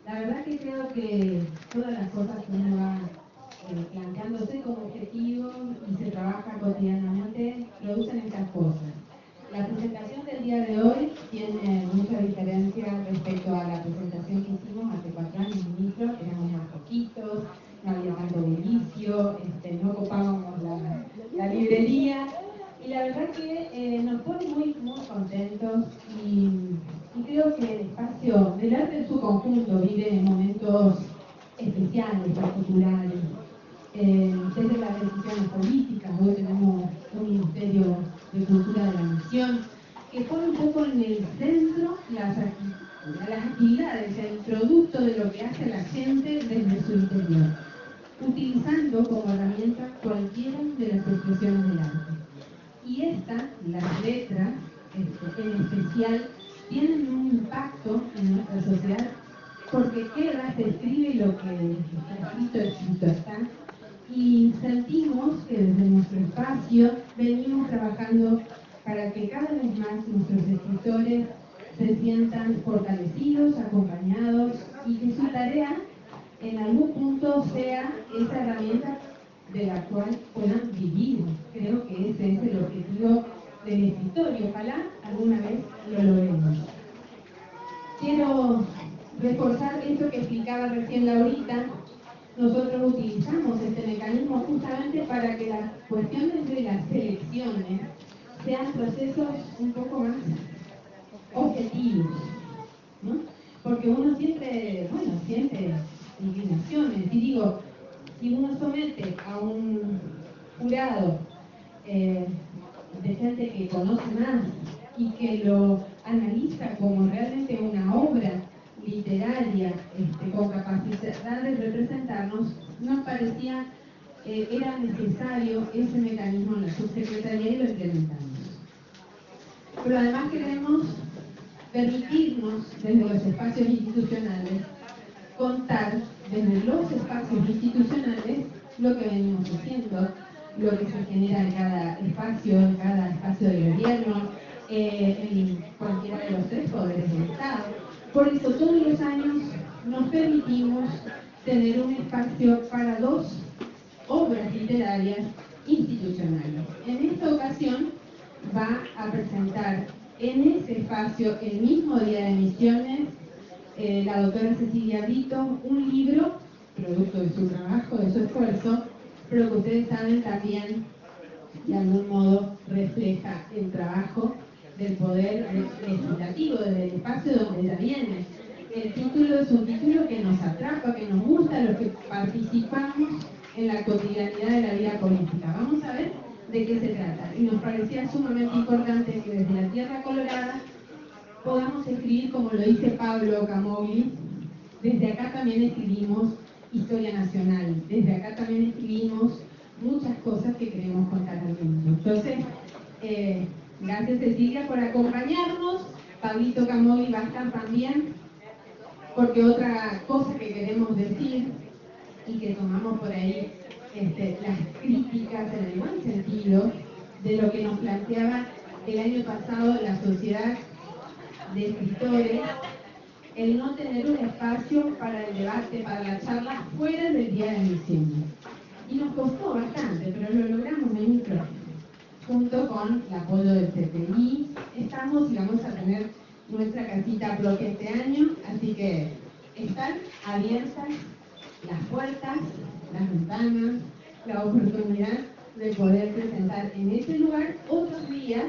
La verdad que creo que todas las cosas que uno va planteándose como objetivo y se trabaja cotidianamente producen estas cosas. La presentación del día de hoy tiene mucha diferencia respecto a la presentación que hicimos hace 4 años, ministro. Éramos más poquitos, no había tanto bullicio, no ocupábamos la librería, y la verdad que nos pone muy contentos y creo que el espacio del arte en su conjunto vive momentos especiales, particulares. Desde las decisiones políticas, hoy tenemos un Ministerio de Cultura de la Nación que pone un poco en el centro las actividades, el producto de lo que hace la gente desde su interior, utilizando como herramienta cualquiera de las expresiones del arte. Y las letras en especial, tienen un impacto en nuestra sociedad porque se escribe lo que está escrito está. Y sentimos que desde nuestro espacio venimos trabajando para que cada vez más nuestros escritores se sientan fortalecidos, acompañados, y que su tarea en algún punto sea esa herramienta de la cual puedan vivir. Creo que ese es el objetivo del escritorio. Ojalá alguna vez lo logremos. Quiero reforzar esto que explicaba recién Laurita. Nosotros utilizamos este mecanismo justamente para que las cuestiones de las selecciones sean procesos un poco más objetivos, ¿no? Porque uno siempre, siente inclinaciones, y digo, si uno somete a un jurado de gente que conoce más y que lo analiza como realmente una obra literaria con capacidad de representarnos, nos parecía era necesario ese mecanismo en la subsecretaría, y lo implementamos. Pero además queremos permitirnos desde los espacios institucionales contar desde los espacios institucionales lo que venimos haciendo, lo que se genera en cada espacio de gobierno, en cualquiera de los 3 poderes del Estado. Por eso todos los años nos permitimos tener un espacio para 2 obras literarias institucionales. En esta ocasión va a presentar en ese espacio, el mismo día de emisiones, la doctora Cecilia Brito, un libro, producto de su trabajo, de su esfuerzo, pero que ustedes saben también, de algún modo, refleja el trabajo del poder legislativo, desde el espacio donde ella viene. El título es un título que nos atrapa, que nos gusta, los que participamos en la cotidianidad de la vida política. Vamos a ver de qué se trata. Y nos parecía sumamente importante que desde la Tierra Colorada podamos escribir como lo dice Pablo Camogli. Desde acá también escribimos historia nacional, desde acá también escribimos muchas cosas que queremos contar al mundo. Entonces, gracias Cecilia por acompañarnos. Pablito Camogli va a estar también, porque otra cosa que queremos decir y que tomamos por ahí las críticas en el buen sentido de lo que nos planteaba el año pasado la sociedad de escritores, el no tener un espacio para el debate, para la charla fuera del día de emisiones. Y nos costó bastante, pero lo logramos, ministro. Junto con el apoyo del CPI, estamos y vamos a tener nuestra casita bloque este año, así que están abiertas las puertas, las ventanas, la oportunidad de poder presentar en ese lugar otros días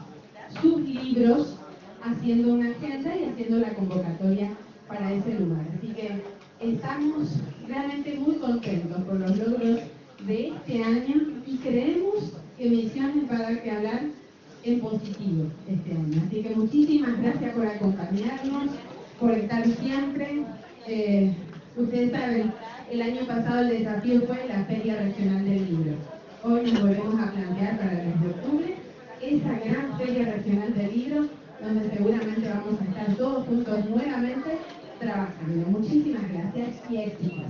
sus libros, haciendo una agenda y haciendo la convocatoria para ese lugar. Así que estamos realmente muy contentos por los logros de este año y creemos que Misiones va a dar que hablar en positivo este año. Así que muchísimas gracias por acompañarnos, por estar siempre. Ustedes saben, el año pasado el desafío fue la Feria Regional del Libro. Hoy nos volvemos a plantear para el mes de octubre esa gran Feria Regional del Libro, donde seguramente vamos a estar todos juntos nuevamente trabajando. Muchísimas gracias y éxitos.